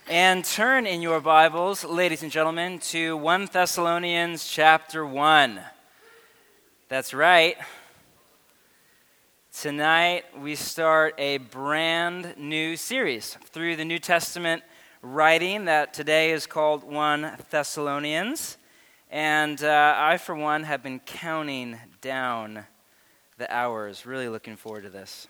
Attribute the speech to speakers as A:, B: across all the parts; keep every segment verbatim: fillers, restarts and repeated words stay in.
A: And turn in your Bibles, ladies and gentlemen, to First Thessalonians chapter one. That's right. Tonight we start a brand new series through the New Testament writing that today is called First Thessalonians. And uh, I, for one, have been counting down the hours. Really looking forward to this.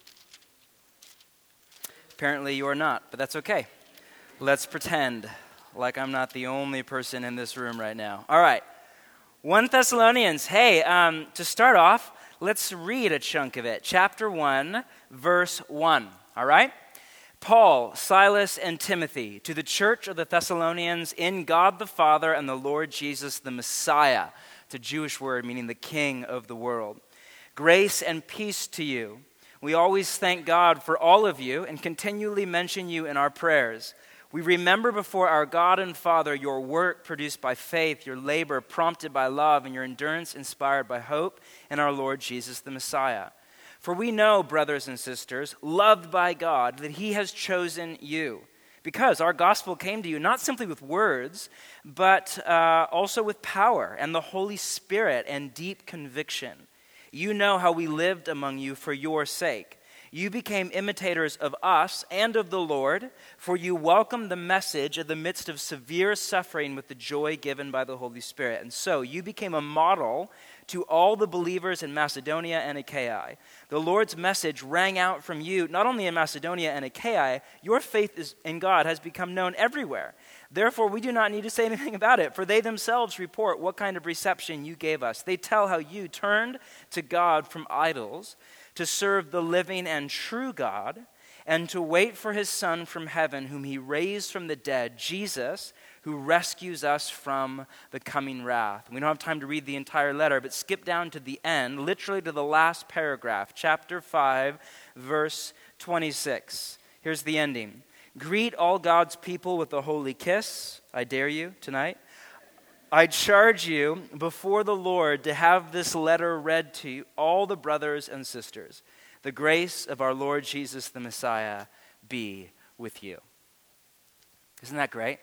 A: Apparently you are not, but that's okay. Let's pretend like I'm not the only person in this room right now. All right. First Thessalonians. Hey, um, to start off, let's read a chunk of it. Chapter one, verse one. All right? Paul, Silas, and Timothy, to the church of the Thessalonians in God the Father and the Lord Jesus the Messiah. It's a Jewish word meaning the King of the world. Grace and peace to you. We always thank God for all of you and continually mention you in our prayers. We remember before our God and Father your work produced by faith, your labor prompted by love, and your endurance inspired by hope in our Lord Jesus the Messiah. For we know, brothers and sisters, loved by God, that he has chosen you, because our gospel came to you not simply with words, but uh, also with power and the Holy Spirit and deep conviction. You know how we lived among you for your sake. You became imitators of us and of the Lord, for you welcomed the message in the midst of severe suffering with the joy given by the Holy Spirit. And so you became a model to all the believers in Macedonia and Achaia. The Lord's message rang out from you, not only in Macedonia and Achaia, your faith is, in God has become known everywhere. Therefore, we do not need to say anything about it, for they themselves report what kind of reception you gave us. They tell how you turned to God from idols to serve the living and true God, and to wait for his Son from heaven, whom he raised from the dead, Jesus, who rescues us from the coming wrath. We don't have time to read the entire letter, but skip down to the end, literally to the last paragraph, chapter five, verse twenty-six. Here's the ending. Greet all God's people with a holy kiss. I dare you tonight. I charge you before the Lord to have this letter read to all the brothers and sisters. The grace of our Lord Jesus the Messiah be with you. Isn't that great?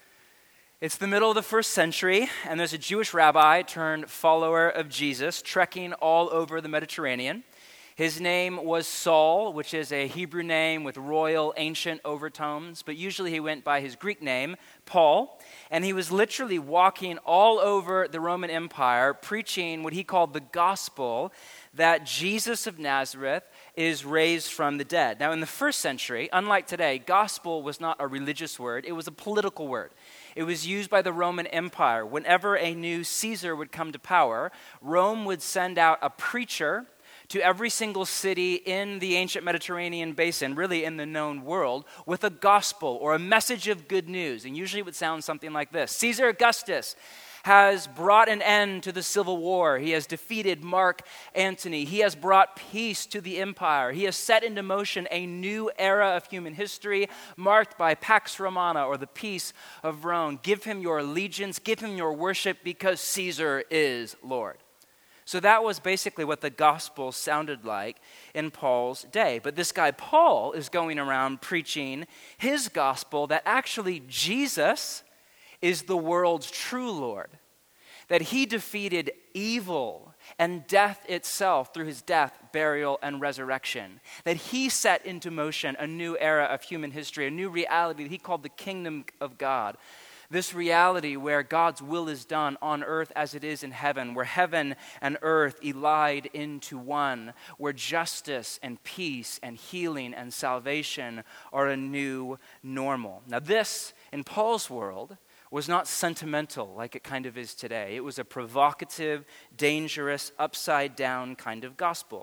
A: It's the middle of the first century, and there's a Jewish rabbi turned follower of Jesus trekking all over the Mediterranean. His name was Saul, which is a Hebrew name with royal ancient overtones, but usually he went by his Greek name, Paul, and he was literally walking all over the Roman Empire preaching what he called the gospel that Jesus of Nazareth is raised from the dead. Now in the first century, unlike today, gospel was not a religious word, it was a political word. It was used by the Roman Empire. Whenever a new Caesar would come to power, Rome would send out a preacher to every single city in the ancient Mediterranean basin, really in the known world, with a gospel or a message of good news. And usually it would sound something like this. Caesar Augustus has brought an end to the civil war. He has defeated Mark Antony. He has brought peace to the empire. He has set into motion a new era of human history marked by Pax Romana, or the peace of Rome. Give him your allegiance, give him your worship, because Caesar is Lord. So that was basically what the gospel sounded like in Paul's day. But this guy Paul is going around preaching his gospel that actually Jesus is the world's true Lord, that he defeated evil and death itself through his death, burial, and resurrection, that he set into motion a new era of human history, a new reality that he called the kingdom of God. This reality where God's will is done on earth as it is in heaven, where heaven and earth elide into one, where justice and peace and healing and salvation are a new normal. Now this, in Paul's world, was not sentimental like it kind of is today. It was a provocative, dangerous, upside-down kind of gospel.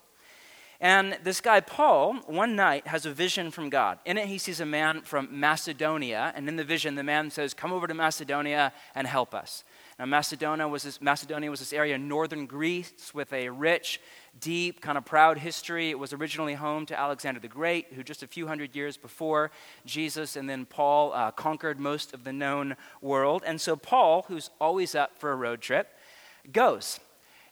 A: And this guy, Paul, one night has a vision from God. In it, he sees a man from Macedonia, and in the vision, the man says, come over to Macedonia and help us. Now, Macedonia was this, Macedonia was this area in northern Greece with a rich, deep, kind of proud history. It was originally home to Alexander the Great, who just a few hundred years before Jesus and then Paul uh, conquered most of the known world. And so Paul, who's always up for a road trip, goes.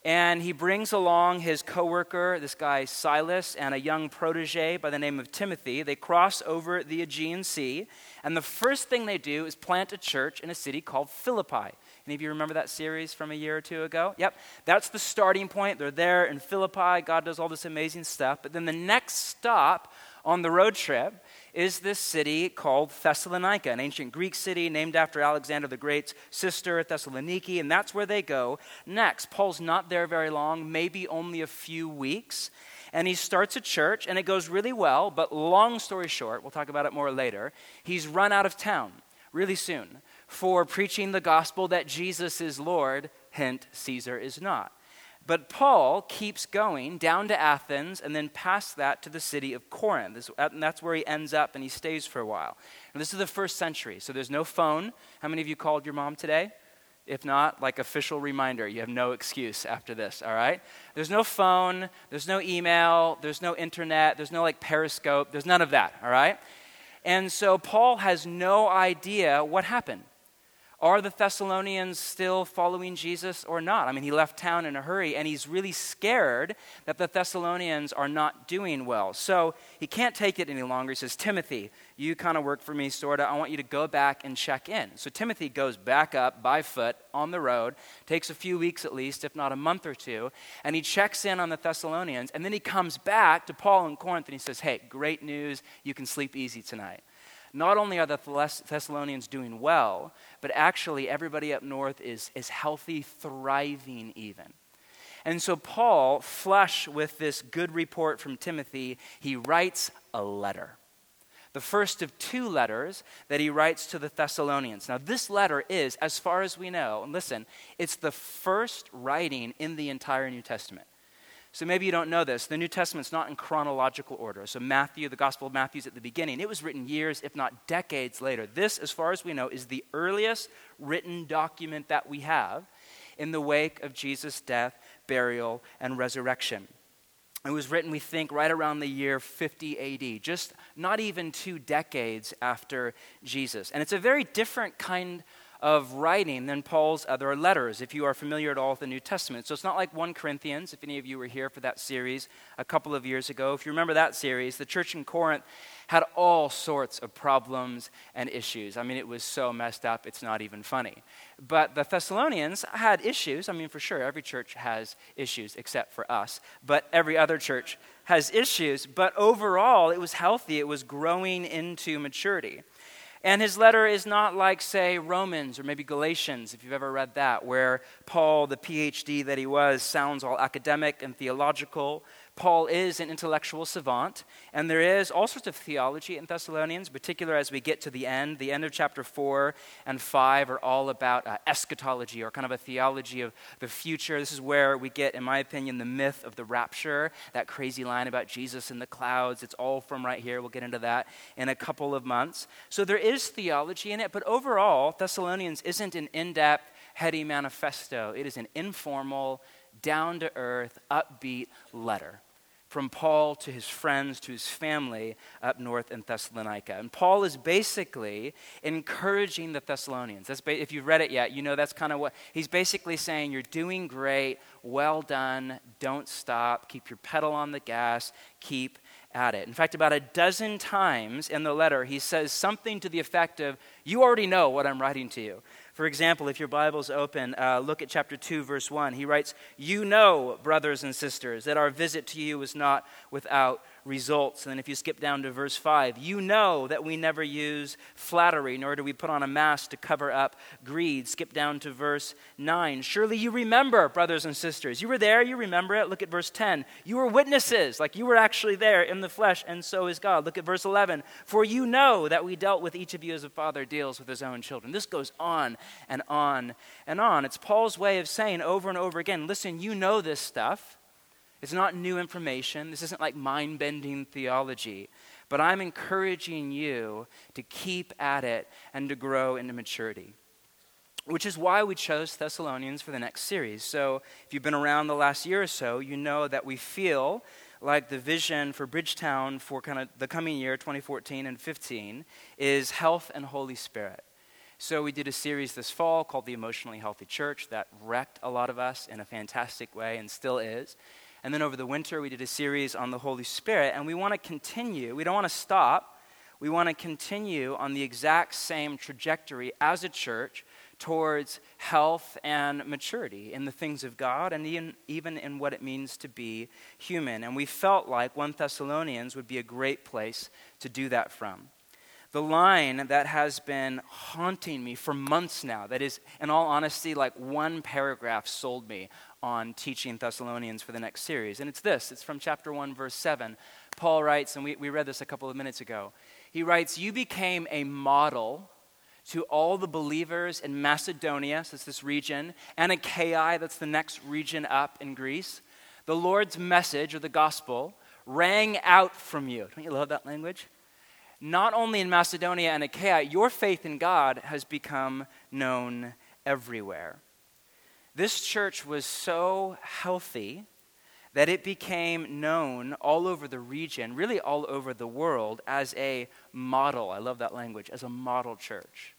A: And he brings along his coworker, this guy Silas, and a young protege by the name of Timothy. They cross over the Aegean Sea, and the first thing they do is plant a church in a city called Philippi. Any of you remember that series from a year or two ago? Yep, that's the starting point. They're there in Philippi. God does all this amazing stuff. But then the next stop on the road trip is this city called Thessalonica, an ancient Greek city named after Alexander the Great's sister, Thessaloniki, and that's where they go next. Paul's not there very long, maybe only a few weeks, and he starts a church, and it goes really well, but long story short, we'll talk about it more later, he's run out of town really soon for preaching the gospel that Jesus is Lord, hint, Caesar is not. But Paul keeps going down to Athens and then past that to the city of Corinth. This, and that's where he ends up, and he stays for a while. And this is the first century, so there's no phone. How many of you called your mom today? If not, like official reminder, you have no excuse after this, all right? There's no phone, there's no email, there's no internet, there's no like Periscope, there's none of that, all right? And so Paul has no idea what happened. Are the Thessalonians still following Jesus or not? I mean, he left town in a hurry, and he's really scared that the Thessalonians are not doing well. So he can't take it any longer. He says, Timothy, you kind of work for me, sort of. I want you to go back and check in. So Timothy goes back up by foot on the road, takes a few weeks at least, if not a month or two, and he checks in on the Thessalonians, and then he comes back to Paul in Corinth, and he says, hey, great news. You can sleep easy tonight. Not only are the Thessalonians doing well, but actually everybody up north is, is healthy, thriving even. And so Paul, flush with this good report from Timothy, he writes a letter. The first of two letters that he writes to the Thessalonians. Now this letter is, as far as we know, and listen, it's the first writing in the entire New Testament. So maybe you don't know this. The New Testament's not in chronological order. So Matthew, the Gospel of Matthew's at the beginning. It was written years, if not decades later. This, as far as we know, is the earliest written document that we have in the wake of Jesus' death, burial, and resurrection. It was written, we think, right around the year fifty A D, just not even two decades after Jesus. And it's a very different kind of writing than Paul's other letters, if you are familiar at all with the New Testament. So it's not like First Corinthians, if any of you were here for that series a couple of years ago. If you remember that series, the church in Corinth had all sorts of problems and issues. I mean, it was so messed up, it's not even funny. But the Thessalonians had issues. I mean, for sure, every church has issues except for us. But every other church has issues. But overall, it was healthy. It was growing into maturity. And his letter is not like, say, Romans or maybe Galatians, if you've ever read that, where Paul, the P H D that he was, sounds all academic and theological. Paul is an intellectual savant, and there is all sorts of theology in Thessalonians, particularly as we get to the end. The end of chapter four and five are all about uh, eschatology, or kind of a theology of the future. This is where we get, in my opinion, the myth of the rapture, that crazy line about Jesus in the clouds. It's all from right here. We'll get into that in a couple of months. So there is theology in it, but overall, Thessalonians isn't an in-depth, heady manifesto. It is an informal, down-to-earth, upbeat letter from Paul to his friends, to his family up north in Thessalonica. And Paul is basically encouraging the Thessalonians. That's ba- if you've read it yet, you know that's kind of what, he's basically saying, you're doing great, well done, don't stop, keep your pedal on the gas, keep at it. In fact, about a dozen times in the letter, he says something to the effect of, you already know what I'm writing to you. For example, if your Bible's open, uh, look at chapter two, verse one. He writes, you know, brothers and sisters, that our visit to you was not without results. And then if you skip down to verse five, you know that we never use flattery, nor do we put on a mask to cover up greed. Skip down to verse nine. Surely you remember, brothers and sisters. You were there, you remember it. Look at verse ten. You were witnesses, like you were actually there in the flesh, and so is God. Look at verse eleven. For you know that we dealt with each of you as a father deals with his own children. This goes on and on and on. It's Paul's way of saying over and over again, listen, you know this stuff. It's not new information. This isn't like mind-bending theology. But I'm encouraging you to keep at it and to grow into maturity. Which is why we chose Thessalonians for the next series. So if you've been around the last year or so, you know that we feel like the vision for Bridgetown for kind of the coming year, twenty fourteen and fifteen, is health and Holy Spirit. So we did a series this fall called The Emotionally Healthy Church that wrecked a lot of us in a fantastic way and still is. And then over the winter, we did a series on the Holy Spirit, and we want to continue. We don't want to stop. We want to continue on the exact same trajectory as a church towards health and maturity in the things of God and even, even in what it means to be human. And we felt like First Thessalonians would be a great place to do that from. The line that has been haunting me for months now, that is, in all honesty, like one paragraph sold me on teaching Thessalonians for the next series. And it's this. It's from chapter one, verse seven. Paul writes, and we, we read this a couple of minutes ago. He writes, "You became a model to all the believers in Macedonia," so it's this region, and Achaia, that's the next region up in Greece. "The Lord's message, or the gospel, rang out from you." Don't you love that language? "Not only in Macedonia and Achaia, your faith in God has become known everywhere." This church was so healthy that it became known all over the region, really all over the world, as a model. I love that language, as a model church.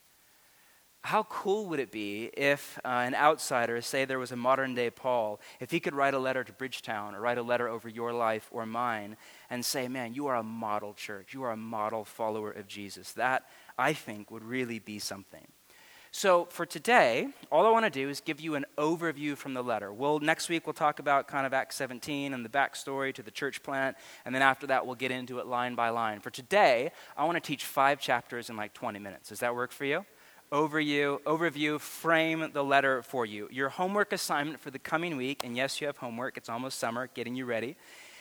A: How cool would it be if uh, an outsider, say there was a modern-day Paul, if he could write a letter to Bridgetown or write a letter over your life or mine and say, man, you are a model church. You are a model follower of Jesus. That, I think, would really be something. So for today, all I want to do is give you an overview from the letter. We'll, next week, we'll talk about kind of Acts seventeen and the backstory to the church plant, and then after that, we'll get into it line by line. For today, I want to teach five chapters in like twenty minutes. Does that work for you? Overview, overview, frame the letter for you. Your homework assignment for the coming week, and yes, you have homework, it's almost summer, getting you ready,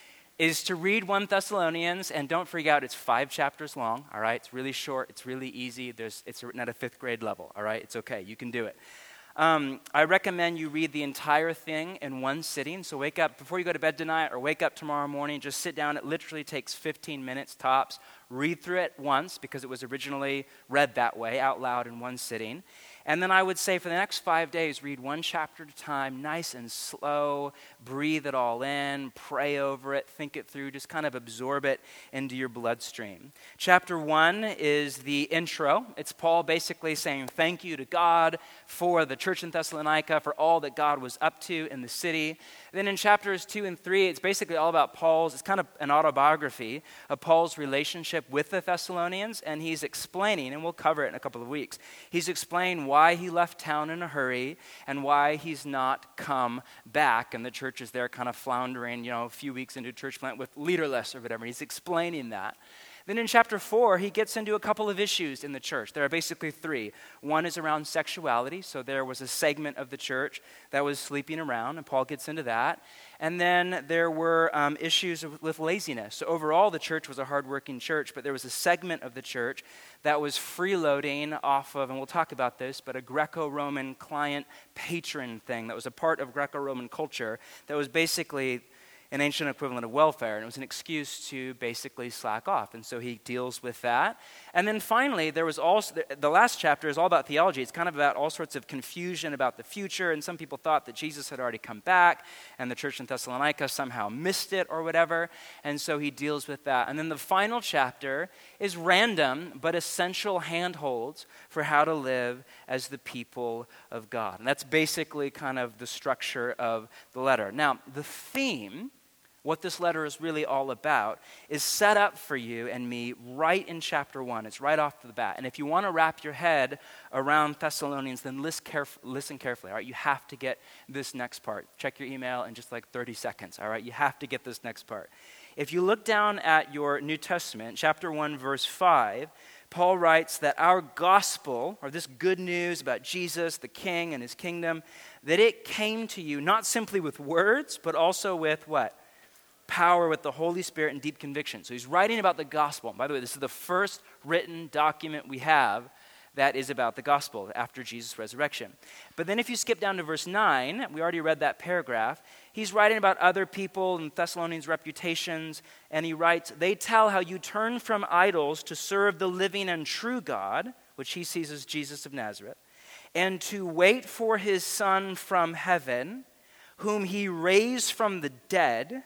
A: is to read First Thessalonians, and don't freak out, it's five chapters long, all right? It's really short, it's really easy, There's, it's written at a fifth grade level, all right? It's okay, you can do it. Um, I recommend you read the entire thing in one sitting, so wake up, before you go to bed tonight, or wake up tomorrow morning, just sit down, it literally takes fifteen minutes tops, read through it once, because it was originally read that way, out loud in one sitting. And then I would say for the next five days, read one chapter at a time, nice and slow, breathe it all in, pray over it, think it through, just kind of absorb it into your bloodstream. Chapter one is the intro. It's Paul basically saying thank you to God for the church in Thessalonica, for all that God was up to in the city. Then in chapters two and three, it's basically all about Paul's, it's kind of an autobiography of Paul's relationship with the Thessalonians, and he's explaining, and we'll cover it in a couple of weeks, he's explaining why he left town in a hurry and why he's not come back, and the church is there kind of floundering, you know, a few weeks into church plant with leaderless or whatever. He's explaining that. Then in chapter four, he gets into a couple of issues in the church. There are basically three. One is around sexuality. So there was a segment of the church that was sleeping around, and Paul gets into that. And then there were um, issues with laziness. So overall, the church was a hardworking church, but there was a segment of the church that was freeloading off of, and we'll talk about this, but a Greco-Roman client-patron thing that was a part of Greco-Roman culture that was basically an ancient equivalent of welfare, and it was an excuse to basically slack off, and so he deals with that. And then finally, there was also, the last chapter is all about theology. It's kind of about all sorts of confusion about the future, and some people thought that Jesus had already come back, and the church in Thessalonica somehow missed it or whatever, and so he deals with that. And then the final chapter is random, but essential handholds for how to live as the people of God. And that's basically kind of the structure of the letter. Now, the theme, what this letter is really all about, is set up for you and me right in chapter one. It's right off the bat. And if you want to wrap your head around Thessalonians, then listen, caref- listen carefully, all right? You have to get this next part. Check your email in just like thirty seconds, all right? You have to get this next part. If you look down at your New Testament, chapter one, verse five, Paul writes that our gospel, or this good news about Jesus, the King, and his kingdom, that it came to you not simply with words, but also with what? Power, with the Holy Spirit and deep conviction. So he's writing about the gospel. And by the way, this is the first written document we have that is about the gospel after Jesus' resurrection. But then if you skip down to verse nine, we already read that paragraph, he's writing about other people and Thessalonians' reputations, and he writes, they tell how you turn from idols to serve the living and true God, which he sees as Jesus of Nazareth, and to wait for his Son from heaven, whom he raised from the dead,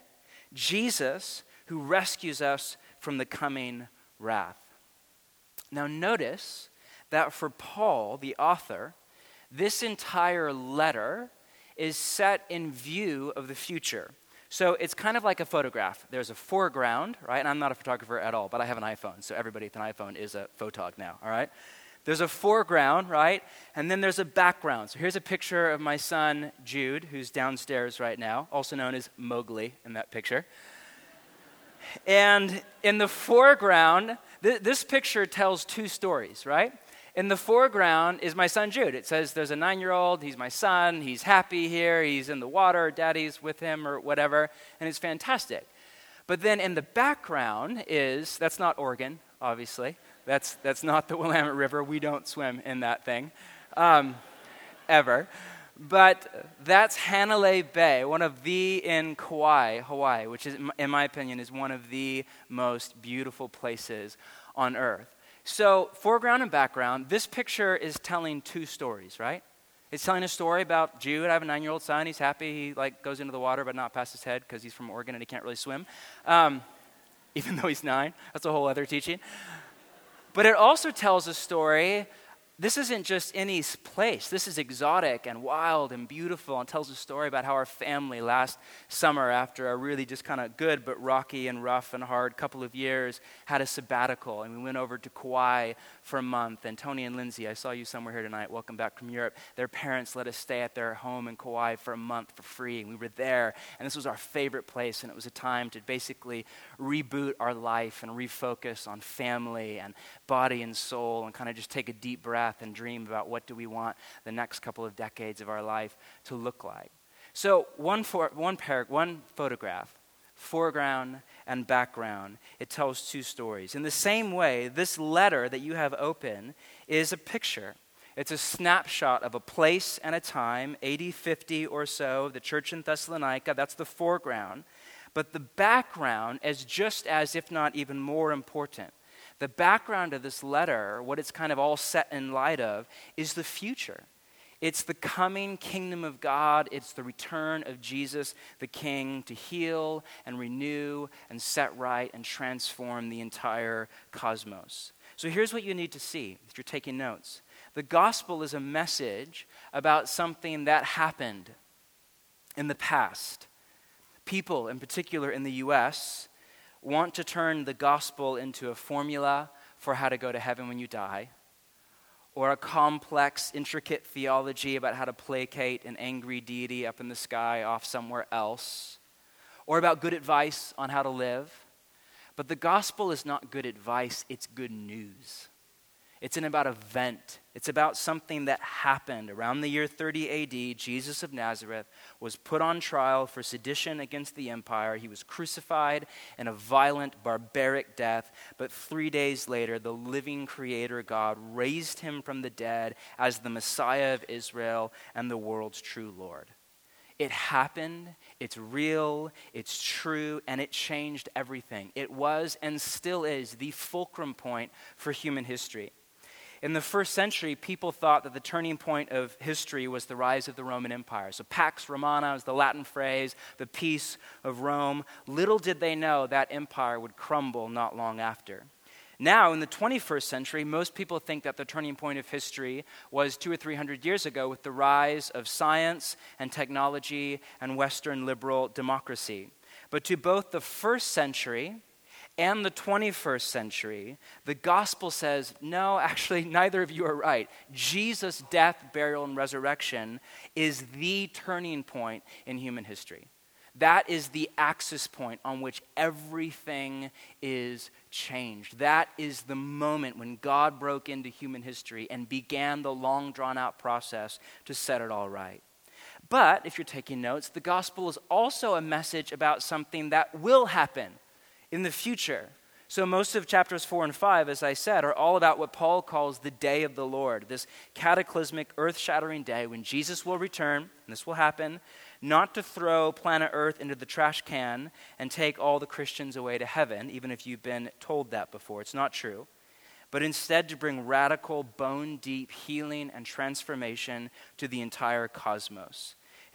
A: Jesus, who rescues us from the coming wrath. Now notice that for Paul, the author, this entire letter is set in view of the future. So it's kind of like a photograph. There's a foreground, right? And I'm not a photographer at all, but I have an iPhone, so everybody with an iPhone is a photog now, all right? There's a foreground, right? And then there's a background. So here's a picture of my son, Jude, who's downstairs right now, also known as Mowgli in that picture. And in the foreground, th- this picture tells two stories, right? In the foreground is my son Jude. It says there's a nine-year-old, he's my son, he's happy here, he's in the water, daddy's with him or whatever, and it's fantastic. But then in the background is, that's not Oregon, obviously. That's that's not the Willamette River. We don't swim in that thing, um, ever. But that's Hanalei Bay, one of the, in Kauai, Hawaii, which is, in my opinion, is one of the most beautiful places on earth. So, foreground and background, this picture is telling two stories, right? It's telling a story about Jude. I have a nine-year-old son. He's happy. He like goes into the water, but not past his head because he's from Oregon and he can't really swim, um, even though he's nine. That's a whole other teaching. But it also tells a story. This isn't just any place. This is exotic and wild and beautiful, and tells a story about how our family last summer, after a really just kind of good but rocky and rough and hard couple of years, had a sabbatical. And we went over to Kauai for a month. And Tony and Lindsay, I saw you somewhere here tonight. Welcome back from Europe. Their parents let us stay at their home in Kauai for a month for free. And we were there. And this was our favorite place. And it was a time to basically reboot our life and refocus on family and body and soul and kind of just take a deep breath and dream about what do we want the next couple of decades of our life to look like. So one for, one parag- one photograph, foreground and background, it tells two stories. In the same way, this letter that you have open is a picture. It's a snapshot of a place and a time, A D fifty or so, the church in Thessalonica. That's the foreground. But the background is just as, if not even more important. The background of this letter, what it's kind of all set in light of, is the future. It's the coming kingdom of God. It's the return of Jesus, the King, to heal and renew and set right and transform the entire cosmos. So here's what you need to see if you're taking notes. The gospel is a message about something that happened in the past. People, in particular in the U S, want to turn the gospel into a formula for how to go to heaven when you die, or a complex, intricate theology about how to placate an angry deity up in the sky off somewhere else, or about good advice on how to live. But the gospel is not good advice, it's good news. It's an about event. It's about something that happened around the year thirty A D. Jesus of Nazareth was put on trial for sedition against the empire. He was crucified in a violent, barbaric death. But three days later, the living Creator God raised him from the dead as the Messiah of Israel and the world's true Lord. It happened, it's real, it's true, and it changed everything. It was and still is the fulcrum point for human history. In the first century, people thought that the turning point of history was the rise of the Roman Empire. So Pax Romana is the Latin phrase, the peace of Rome. Little did they know that empire would crumble not long after. Now, in the twenty-first century, most people think that the turning point of history was two or three hundred years ago with the rise of science and technology and Western liberal democracy. But to both the first century and the twenty-first century, the gospel says, no, actually, neither of you are right. Jesus' death, burial, and resurrection is the turning point in human history. That is the axis point on which everything is changed. That is the moment when God broke into human history and began the long drawn-out process to set it all right. But, if you're taking notes, the gospel is also a message about something that will happen in the future. So most of chapters four and five, as I said, are all about what Paul calls the day of the Lord, this cataclysmic, earth-shattering day when Jesus will return, and this will happen, not to throw planet Earth into the trash can and take all the Christians away to heaven, even if you've been told that before. It's not true. But instead to bring radical, bone-deep healing and transformation to the entire cosmos.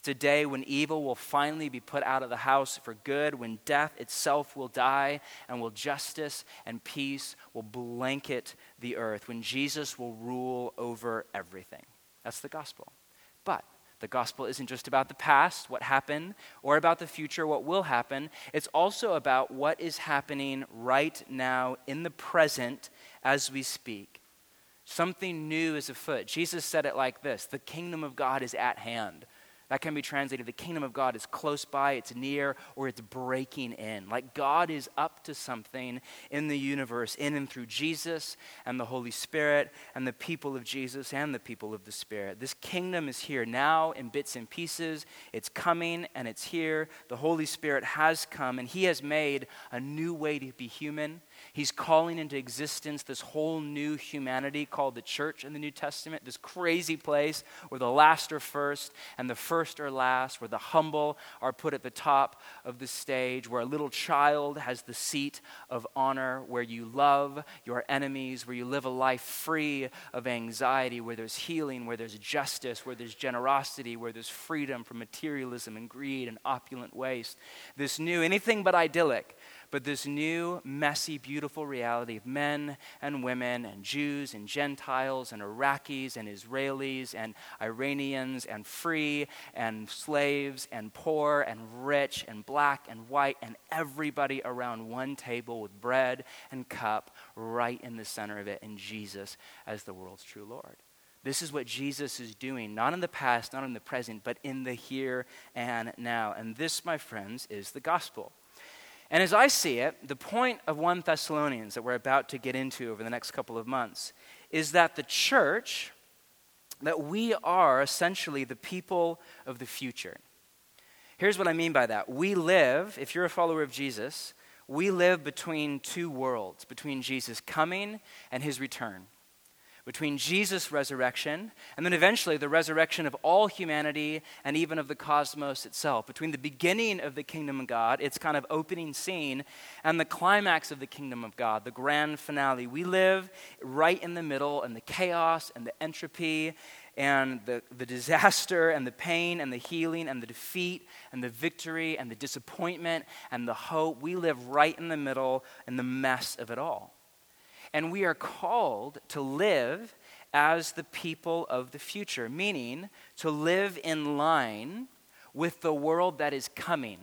A: It's a day when evil will finally be put out of the house for good, when death itself will die, and will justice and peace will blanket the earth, when Jesus will rule over everything. That's the gospel. But the gospel isn't just about the past, what happened, or about the future, what will happen. It's also about what is happening right now in the present as we speak. Something new is afoot. Jesus said it like this: the kingdom of God is at hand. That can be translated, the kingdom of God is close by, it's near, or it's breaking in. Like God is up to something in the universe, in and through Jesus and the Holy Spirit and the people of Jesus and the people of the Spirit. This kingdom is here now in bits and pieces. It's coming and it's here. The Holy Spirit has come and he has made a new way to be human. He's calling into existence this whole new humanity called the church in the New Testament, this crazy place where the last are first and the first are last, where the humble are put at the top of the stage, where a little child has the seat of honor, where you love your enemies, where you live a life free of anxiety, where there's healing, where there's justice, where there's generosity, where there's freedom from materialism and greed and opulent waste. This new, anything but idyllic, but this new, messy, beautiful reality of men and women and Jews and Gentiles and Iraqis and Israelis and Iranians and free and slaves and poor and rich and black and white and everybody around one table with bread and cup right in the center of it, and Jesus as the world's true Lord. This is what Jesus is doing, not in the past, not in the present, but in the here and now. And this, my friends, is the gospel. And as I see it, the point of First Thessalonians that we're about to get into over the next couple of months is that the church, that we are essentially the people of the future. Here's what I mean by that. We live, if you're a follower of Jesus, we live between two worlds, between Jesus coming and his return. Between Jesus' resurrection and then eventually the resurrection of all humanity and even of the cosmos itself. Between the beginning of the kingdom of God, its kind of opening scene, and the climax of the kingdom of God, the grand finale. We live right in the middle, and the chaos and the entropy and the, the disaster and the pain and the healing and the defeat and the victory and the disappointment and the hope. We live right in the middle in the mess of it all. And we are called to live as the people of the future, meaning to live in line with the world that is coming,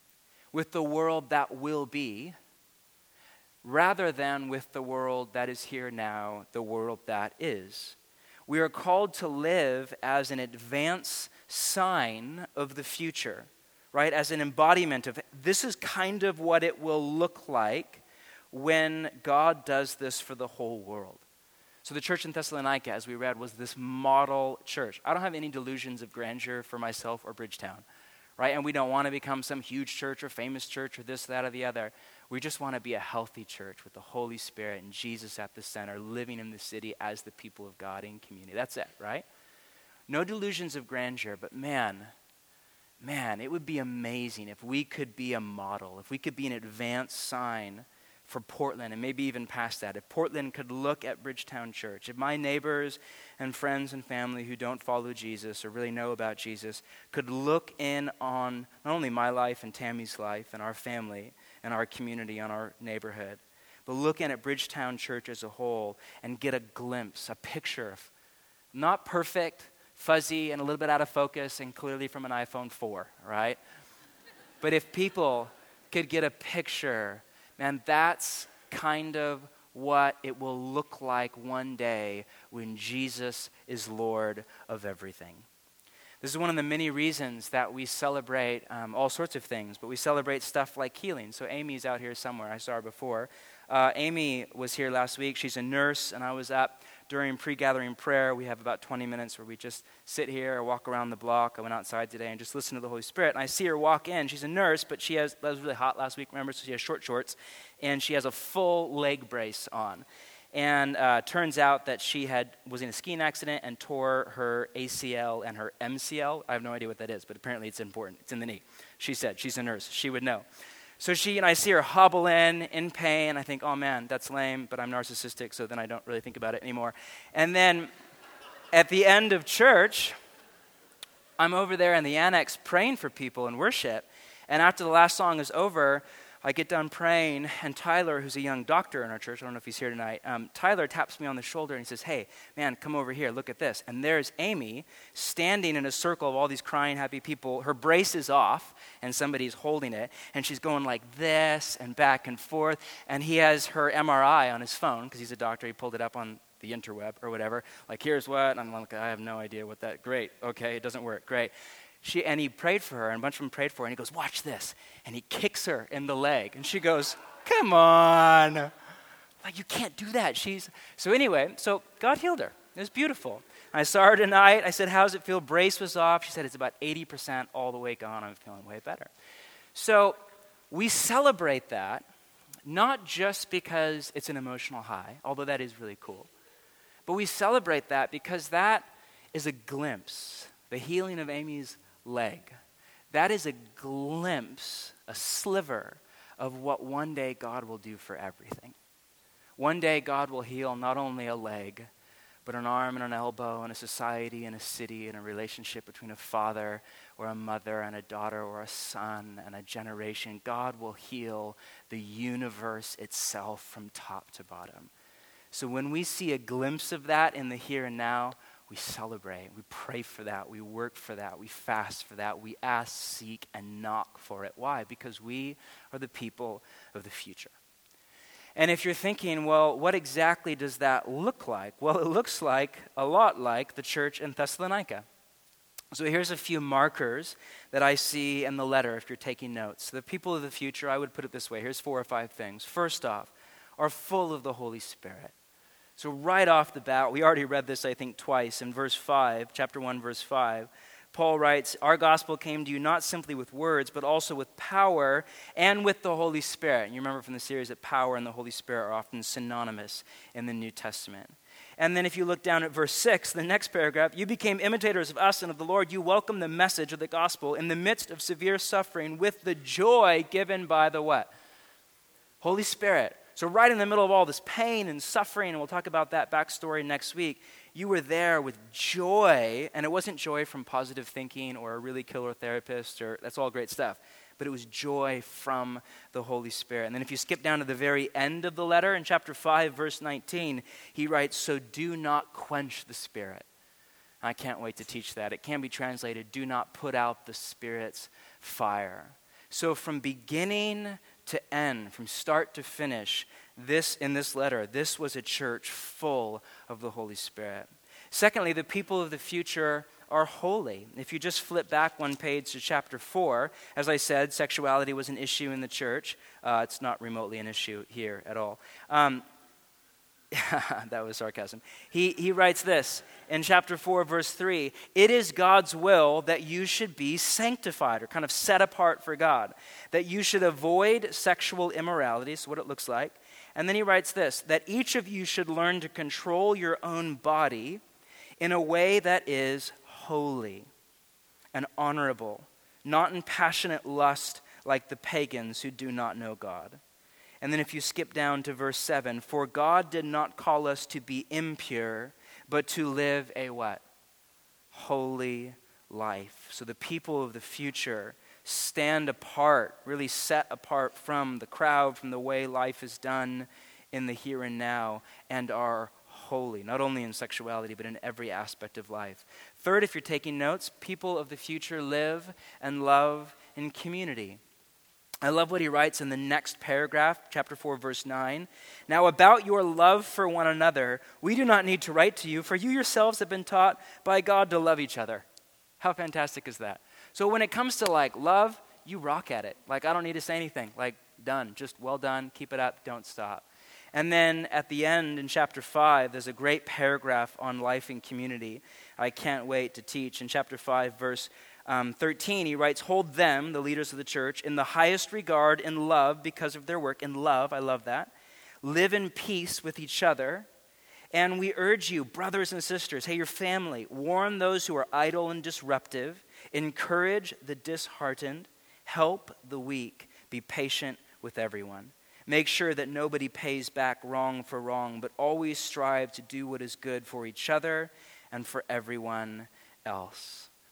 A: with the world that will be, rather than with the world that is here now, the world that is. We are called to live as an advance sign of the future, right? As an embodiment of this is kind of what it will look like when God does this for the whole world. So the church in Thessalonica, as we read, was this model church. I don't have any delusions of grandeur for myself or Bridgetown, right? And we don't want to become some huge church or famous church or this, that, or the other. We just want to be a healthy church with the Holy Spirit and Jesus at the center, living in the city as the people of God in community. That's it, right? No delusions of grandeur, but man, man, it would be amazing if we could be a model, if we could be an advanced sign for Portland, and maybe even past that. If Portland could look at Bridgetown Church, if my neighbors and friends and family who don't follow Jesus or really know about Jesus could look in on not only my life and Tammy's life and our family and our community and our neighborhood, but look in at Bridgetown Church as a whole and get a glimpse, a picture of not perfect, fuzzy, and a little bit out of focus and clearly from an iPhone four, right? But if people could get a picture, and that's kind of what it will look like one day when Jesus is Lord of everything. This is one of the many reasons that we celebrate um, all sorts of things, but we celebrate stuff like healing. So Amy's out here somewhere. I saw her before. Uh, Amy was here last week. She's a nurse, and I was up during pre-gathering prayer. We have about twenty minutes where we just sit here or walk around the block. I went outside today and just listen to the Holy Spirit. And I see her walk in. She's a nurse, but she has, that was really hot last week, remember? So she has short shorts, and she has a full leg brace on. And uh, turns out that she had was in a skiing accident and tore her A C L and her M C L. I have no idea what that is, but apparently it's important. It's in the knee. She said, she's a nurse. She would know. So she and I see her hobble in, in pain. I think, oh man, that's lame, but I'm narcissistic, so then I don't really think about it anymore. And then at the end of church, I'm over there in the annex praying for people in worship, and after the last song is over, I get done praying, and Tyler, who's a young doctor in our church, I don't know if he's here tonight, um, Tyler taps me on the shoulder and he says, hey, man, come over here, look at this. And there's Amy standing in a circle of all these crying, happy people. Her brace is off, and somebody's holding it, and she's going like this and back and forth, and he has her M R I on his phone, because he's a doctor, he pulled it up on the interweb or whatever, like, here's what, and I'm like, I have no idea what that, great, okay, it doesn't work, great. She, and he prayed for her, and a bunch of them prayed for her, and he goes, watch this. And he kicks her in the leg. And she goes, come on. Like, you can't do that. She's So anyway, so God healed her. It was beautiful. I saw her tonight. I said, how does it feel? Brace was off. She said, it's about eighty percent all the way gone. I'm feeling way better. So we celebrate that, not just because it's an emotional high, although that is really cool, but we celebrate that because that is a glimpse. The healing of Amy's leg. That is a glimpse, a sliver of what one day God will do for everything. One day God will heal not only a leg, but an arm and an elbow and a society and a city and a relationship between a father or a mother and a daughter or a son and a generation. God will heal the universe itself from top to bottom. So when we see a glimpse of that in the here and now, we celebrate, we pray for that, we work for that, we fast for that, we ask, seek, and knock for it. Why? Because we are the people of the future. And if you're thinking, well, what exactly does that look like? Well, it looks like, a lot like, the church in Thessalonica. So here's a few markers that I see in the letter if you're taking notes. The people of the future, I would put it this way. Here's four or five things. First off, are full of the Holy Spirit. So right off the bat, we already read this, I think, twice. In verse five, chapter one, verse five, Paul writes, our gospel came to you not simply with words, but also with power and with the Holy Spirit. And you remember from the series that power and the Holy Spirit are often synonymous in the New Testament. And then if you look down at verse six, the next paragraph, you became imitators of us and of the Lord. You welcomed the message of the gospel in the midst of severe suffering with the joy given by the what? Holy Spirit. So right in the middle of all this pain and suffering, and we'll talk about that backstory next week, you were there with joy, and it wasn't joy from positive thinking or a really killer therapist, or that's all great stuff, but it was joy from the Holy Spirit. And then if you skip down to the very end of the letter, in chapter five, verse nineteen, he writes, so do not quench the Spirit. I can't wait to teach that. It can be translated, do not put out the Spirit's fire. So from beginning to end, from start to finish, this in this letter, this was a church full of the Holy Spirit. Secondly, the people of the future are holy. If you just flip back one page to chapter four, as I said, sexuality was an issue in the church. Uh, it's not remotely an issue here at all. Um, that was sarcasm. He, he writes this in chapter four, verse three, it is God's will that you should be sanctified, or kind of set apart for God, that you should avoid sexual immorality, is what it looks like. And then he writes this, that each of you should learn to control your own body in a way that is holy and honorable, not in passionate lust like the pagans who do not know God. And then if you skip down to verse seven, for God did not call us to be impure, but to live a what? Holy life. So the people of the future stand apart, really set apart from the crowd, from the way life is done in the here and now, and are holy, not only in sexuality, but in every aspect of life. Third, if you're taking notes, people of the future live and love in community. I love what he writes in the next paragraph, chapter four, verse nine. Now about your love for one another, we do not need to write to you, for you yourselves have been taught by God to love each other. How fantastic is that? So when it comes to like love, you rock at it. Like I don't need to say anything. Like done, just well done, keep it up, don't stop. And then at the end in chapter five, there's a great paragraph on life in community. I can't wait to teach. In chapter five, verse Um, thirteen, he writes, hold them, the leaders of the church, in the highest regard in love because of their work. In love, I love that. Live in peace with each other. And we urge you, brothers and sisters, hey, your family, warn those who are idle and disruptive. Encourage the disheartened. Help the weak. Be patient with everyone. Make sure that nobody pays back wrong for wrong, but always strive to do what is good for each other and for everyone else.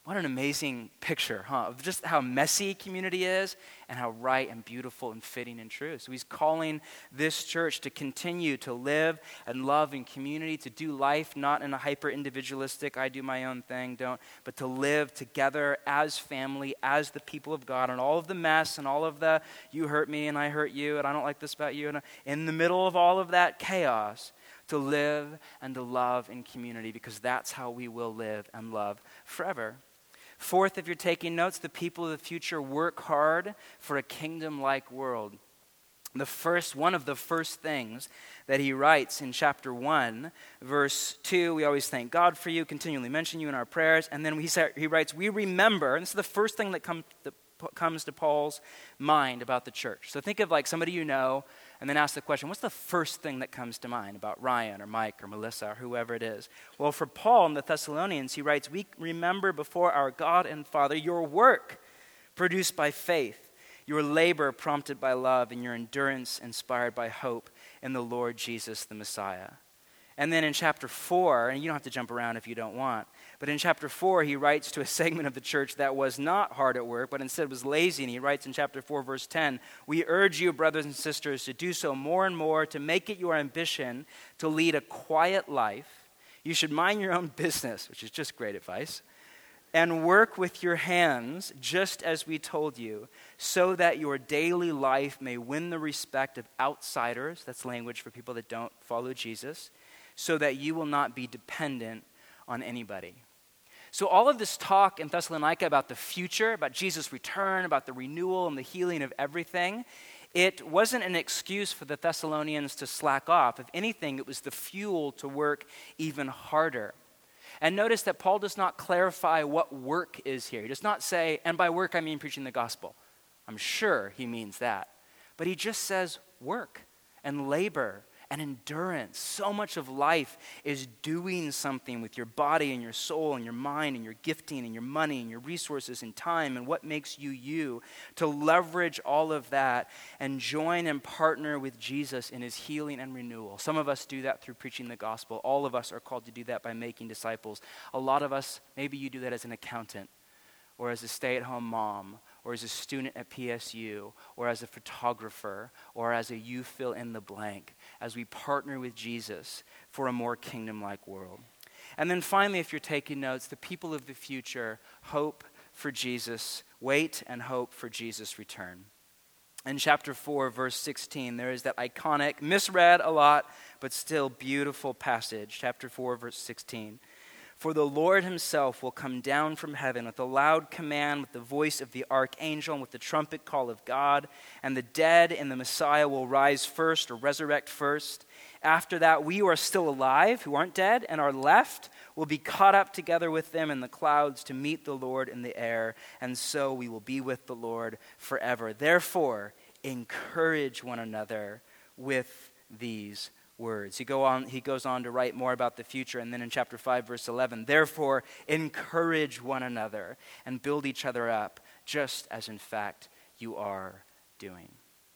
A: What an amazing picture, huh? Of just how messy community is and how right and beautiful and fitting and true. So he's calling this church to continue to live and love in community, to do life not in a hyper-individualistic, I do my own thing, don't, but to live together as family, as the people of God, and all of the mess and all of the you hurt me and I hurt you and I don't like this about you. And in the middle of all of that chaos, to live and to love in community, because that's how we will live and love forever. Fourth, if you're taking notes, the people of the future work hard for a kingdom-like world. The first, one of the first things that he writes in chapter one, verse two, we always thank God for you, continually mention you in our prayers. And then he, sa- he writes, we remember, and this is the first thing that, come, that comes to Paul's mind about the church. So think of like somebody you know, and then ask the question, what's the first thing that comes to mind about Ryan or Mike or Melissa or whoever it is? Well, for Paul in the Thessalonians, he writes, we remember before our God and Father your work produced by faith, your labor prompted by love, and your endurance inspired by hope in the Lord Jesus the Messiah. And then in chapter four, and you don't have to jump around if you don't want, but in chapter four, he writes to a segment of the church that was not hard at work, but instead was lazy. And he writes in chapter four, verse ten, we urge you, brothers and sisters, to do so more and more, to make it your ambition to lead a quiet life. You should mind your own business, which is just great advice, and work with your hands, just as we told you, so that your daily life may win the respect of outsiders. That's language for people that don't follow Jesus, so that you will not be dependent on anybody. So all of this talk in Thessalonica about the future, about Jesus' return, about the renewal and the healing of everything, it wasn't an excuse for the Thessalonians to slack off. If anything, it was the fuel to work even harder. And notice that Paul does not clarify what work is here. He does not say, and by work I mean preaching the gospel. I'm sure he means that. But he just says work and labor and endurance. So much of life is doing something with your body and your soul and your mind and your gifting and your money and your resources and time and what makes you you, to leverage all of that and join and partner with Jesus in his healing and renewal. Some of us do that through preaching the gospel. All of us are called to do that by making disciples. A lot of us, maybe you do that as an accountant or as a stay-at-home mom, or as a student at P S U, or as a photographer, or as a you fill in the blank, as we partner with Jesus for a more kingdom-like world. And then finally, if you're taking notes, the people of the future hope for Jesus, wait and hope for Jesus' return. In chapter four, verse sixteen, there is that iconic, misread a lot, but still beautiful passage. Chapter four, verse sixteen. For the Lord himself will come down from heaven with a loud command, with the voice of the archangel, and with the trumpet call of God, and the dead in the Messiah will rise first, or resurrect first. After that, we who are still alive, who aren't dead, and are left, will be caught up together with them in the clouds to meet the Lord in the air, and so we will be with the Lord forever. Therefore, encourage one another with these words. He go on. He goes on to write more about the future, and then in chapter five, verse eleven, therefore encourage one another and build each other up, just as in fact you are doing.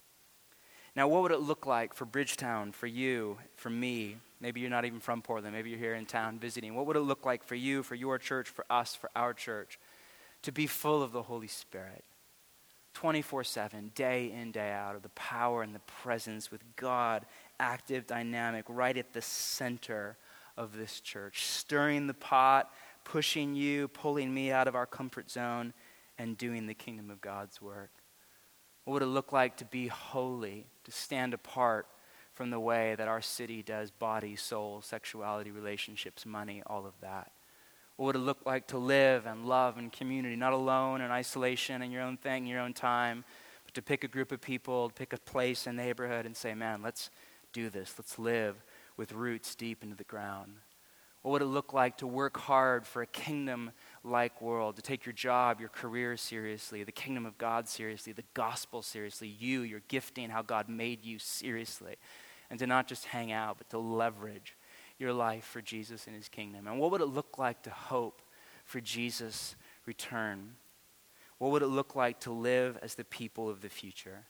A: Now, what would it look like for Bridgetown, for you, for me? Maybe you're not even from Portland. Maybe you're here in town visiting. What would it look like for you, for your church, for us, for our church, to be full of the Holy Spirit, twenty-four seven, day in, day out, of the power and the presence with God, active, dynamic, right at the center of this church, stirring the pot, pushing you, pulling me out of our comfort zone, and doing the kingdom of God's work? What would it look like to be holy, to stand apart from the way that our city does body, soul, sexuality, relationships, money, all of that? What would it look like to live and love in community, not alone in isolation in your own thing, your own time, but to pick a group of people, pick a place, a neighborhood, and say, man, let's do this. Let's live with roots deep into the ground. What would it look like to work hard for a kingdom-like world, to take your job, your career seriously, the kingdom of God seriously, the gospel seriously, you, your gifting, how God made you seriously, and to not just hang out, but to leverage your life for Jesus and his kingdom? And what would it look like to hope for Jesus' return? What would it look like to live as the people of the future?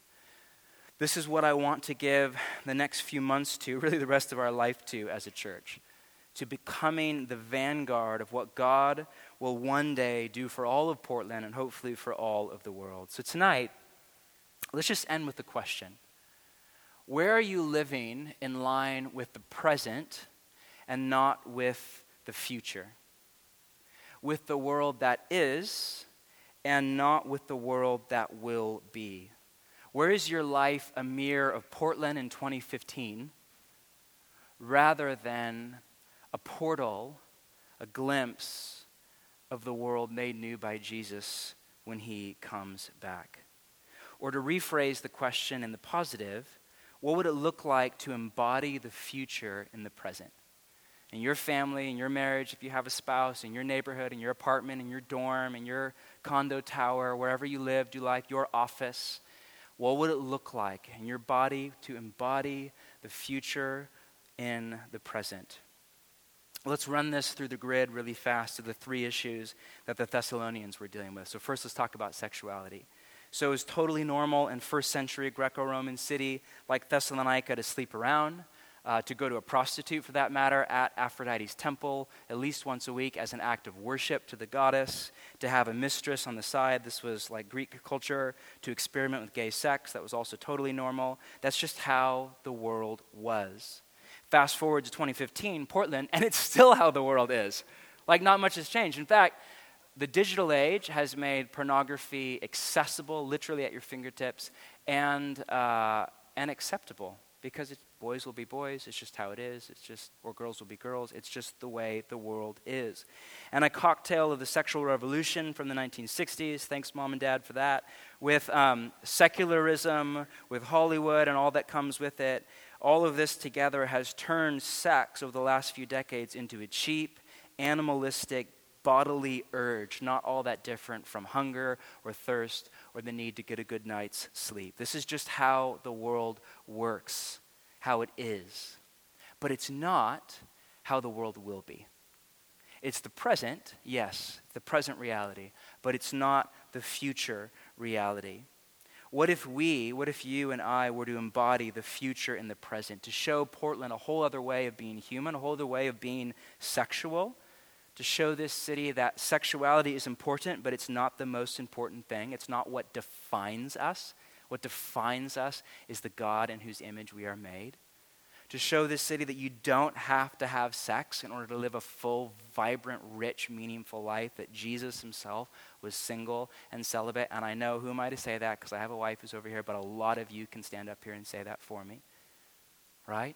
A: This is what I want to give the next few months to, really the rest of our life to as a church. to becoming the vanguard of what God will one day do for all of Portland and hopefully for all of the world. So tonight, let's just end with the question. Where are you living in line with the present and not with the future? With the world that is and not with the world that will be? Where is your life a mirror of Portland in twenty fifteen rather than a portal, a glimpse of the world made new by Jesus when he comes back? Or to rephrase the question in the positive, what would it look like to embody the future in the present? In your family, in your marriage, if you have a spouse, in your neighborhood, in your apartment, in your dorm, in your condo tower, wherever you live, do you like your office? What would it look like in your body to embody the future in the present? Let's run this through the grid really fast to the three issues that the Thessalonians were dealing with. So first, let's talk about sexuality. So it was totally normal in first century Greco-Roman city like Thessalonica to sleep around, uh, to go to a prostitute for that matter at Aphrodite's temple at least once a week as an act of worship to the goddess, to have a mistress on the side. This was like Greek culture, to experiment with gay sex. That was also totally normal. That's just how the world was. Fast forward to twenty fifteen, Portland, and it's still how the world is. Like not much has changed. In fact, the digital age has made pornography accessible, literally at your fingertips, and uh, and acceptable because it's, boys will be boys. It's just how it is. It's just, or girls will be girls. It's just the way the world is. And a cocktail of the sexual revolution from the nineteen sixties. Thanks, Mom and Dad, for that. With um, secularism, with Hollywood, and all that comes with it. All of this together has turned sex over the last few decades into a cheap, animalistic, bodily urge, not all that different from hunger or thirst or the need to get a good night's sleep. This is just how the world works, how it is. But it's not how the world will be. It's the present, yes, the present reality, but it's not the future reality. What if we, what if you and I were to embody the future in the present, to show Portland a whole other way of being human, a whole other way of being sexual, to show this city that sexuality is important, but it's not the most important thing. It's not what defines us. What defines us is the God in whose image we are made. To show this city that you don't have to have sex in order to live a full, vibrant, rich, meaningful life, that Jesus himself was single and celibate. And I know, who am I to say that? Because I have a wife who's over here, but a lot of you can stand up here and say that for me. Right?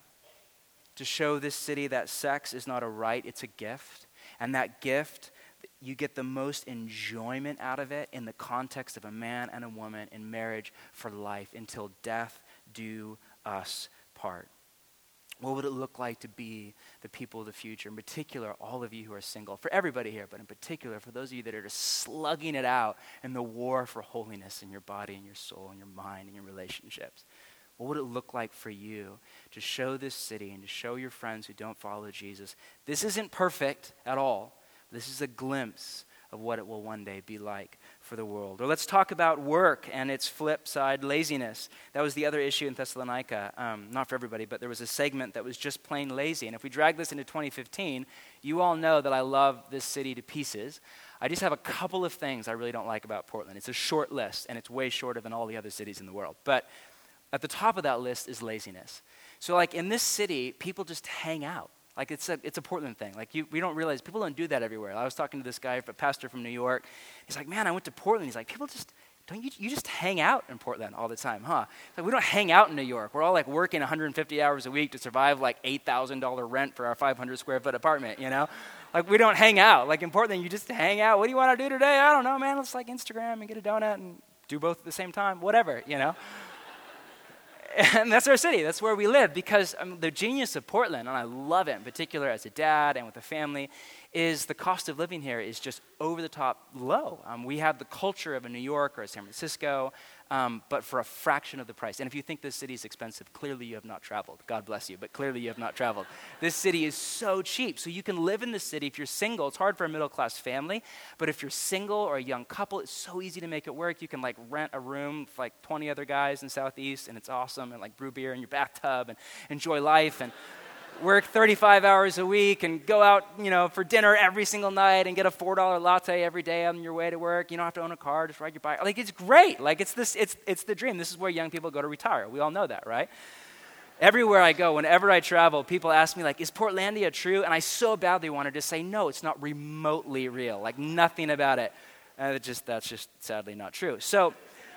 A: To show this city that sex is not a right, it's a gift. And that gift, you get the most enjoyment out of it in the context of a man and a woman in marriage for life until death do us part. What would it look like to be the people of the future? In particular, all of you who are single. For everybody here, but in particular, for those of you that are just slugging it out in the war for holiness in your body and your soul and your mind and your relationships. What would it look like for you to show this city and to show your friends who don't follow Jesus? This isn't perfect at all. This is a glimpse of what it will one day be like for the world. Or let's talk about work and its flip side, laziness. That was the other issue in Thessalonica. Um, not for everybody, but there was a segment that was just plain lazy. And if we drag this into twenty fifteen, you all know that I love this city to pieces. I just have a couple of things I really don't like about Portland. It's a short list, and it's way shorter than all the other cities in the world. But at the top of that list is laziness. So like in this city, people just hang out. Like it's a it's a Portland thing. Like you, we don't realize people don't do that everywhere. I was talking to this guy, a pastor from New York. He's like, man, I went to Portland. He's like, people just don't you you just hang out in Portland all the time, huh? Like we don't hang out in New York. We're all like working one hundred fifty hours a week to survive like eight thousand dollars rent for our five hundred square foot apartment. You know, like we don't hang out. Like in Portland, you just hang out. What do you want to do today? I don't know, man. Let's like Instagram and get a donut and do both at the same time. Whatever, you know. And that's our city. That's where we live because um, the genius of Portland, and I love it in particular as a dad and with a family, is the cost of living here is just over the top low. Um, we have the culture of a New York or a San Francisco, um, but for a fraction of the price. And if you think this city is expensive, clearly you have not traveled. God bless you, but clearly you have not traveled. This city is so cheap. So you can live in the city. If you're single, it's hard for a middle-class family, but if you're single or a young couple, it's so easy to make it work. You can like rent a room with like twenty other guys in Southeast, and it's awesome, and like brew beer in your bathtub and enjoy life. And work thirty-five hours a week and go out, you know, for dinner every single night and get a four dollar latte every day on your way to work. You don't have to own a car, just ride your bike. Like, it's great. Like, it's this, it's, it's the dream. This is where young people go to retire. We all know that, right? Everywhere I go, whenever I travel, people ask me, like, is Portlandia true? And I so badly wanted to say, no, it's not remotely real. Like, nothing about it. And it just, that's just sadly not true. So,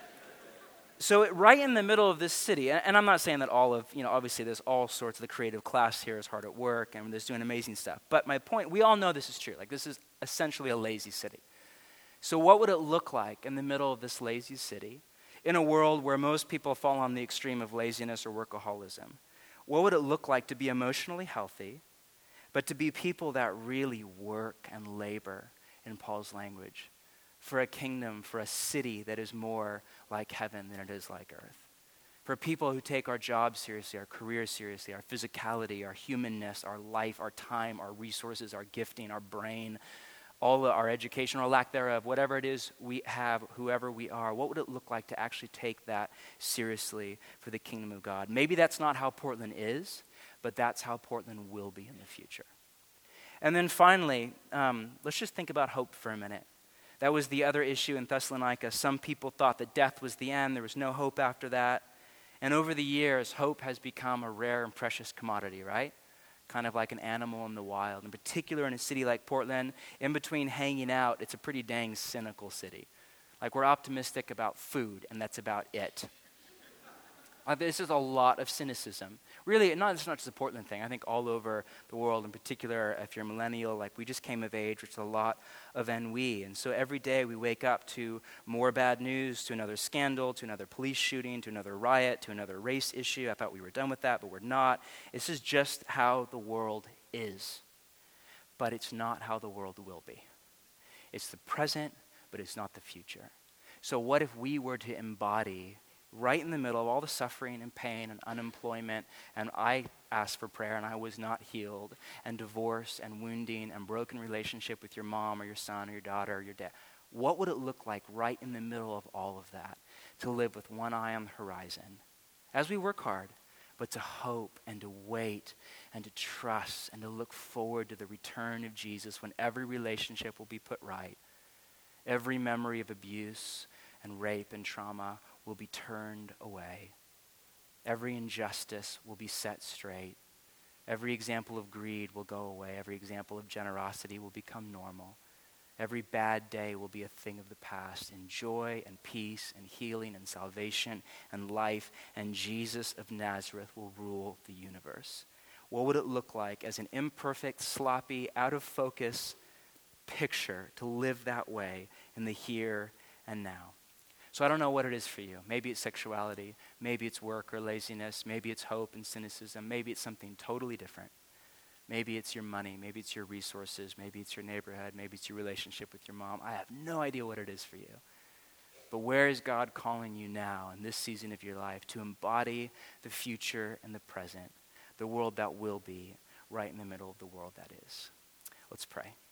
A: so it, right in the middle of this city, and, and I'm not saying that all of, you know, obviously there's all sorts of the creative class here is hard at work and there's doing amazing stuff. But my point, we all know this is true. Like, this is essentially a lazy city. So what would it look like in the middle of this lazy city in a world where most people fall on the extreme of laziness or workaholism? What would it look like to be emotionally healthy, but to be people that really work and labor, in Paul's language, for a kingdom, for a city that is more like heaven than it is like earth? For people who take our jobs seriously, our careers seriously, our physicality, our humanness, our life, our time, our resources, our gifting, our brain, all of our education or lack thereof, whatever it is we have, whoever we are, what would it look like to actually take that seriously for the kingdom of God? Maybe that's not how Portland is, but that's how Portland will be in the future. And then finally, um, let's just think about hope for a minute. That was the other issue in Thessalonica. Some people thought that death was the end. There was no hope after that. And over the years, hope has become a rare and precious commodity, right? Kind of like an animal in the wild. In particular, in a city like Portland, in between hanging out, it's a pretty dang cynical city. Like, we're optimistic about food, and that's about it. Uh, this is a lot of cynicism. Really, not, it's not just a Portland thing. I think all over the world, in particular, if you're a millennial, like we just came of age, which is a lot of ennui. And so every day we wake up to more bad news, to another scandal, to another police shooting, to another riot, to another race issue. I thought we were done with that, but we're not. This is just how the world is. But it's not how the world will be. It's the present, but it's not the future. So what if we were to embody, right in the middle of all the suffering and pain and unemployment, and I asked for prayer and I was not healed, and divorce and wounding and broken relationship with your mom or your son or your daughter or your dad, what would it look like right in the middle of all of that to live with one eye on the horizon as we work hard, but to hope and to wait and to trust and to look forward to the return of Jesus when every relationship will be put right, every memory of abuse and rape and trauma will be turned away. Every injustice will be set straight. Every example of greed will go away. Every example of generosity will become normal. Every bad day will be a thing of the past, and joy and peace and healing and salvation and life, and Jesus of Nazareth will rule the universe. What would it look like as an imperfect, sloppy, out of focus picture to live that way in the here and now? So I don't know what it is for you. Maybe it's sexuality. Maybe it's work or laziness. Maybe it's hope and cynicism. Maybe it's something totally different. Maybe it's your money. Maybe it's your resources. Maybe it's your neighborhood. Maybe it's your relationship with your mom. I have no idea what it is for you. But where is God calling you now in this season of your life to embody the future and the present, the world that will be right in the middle of the world that is? Let's pray.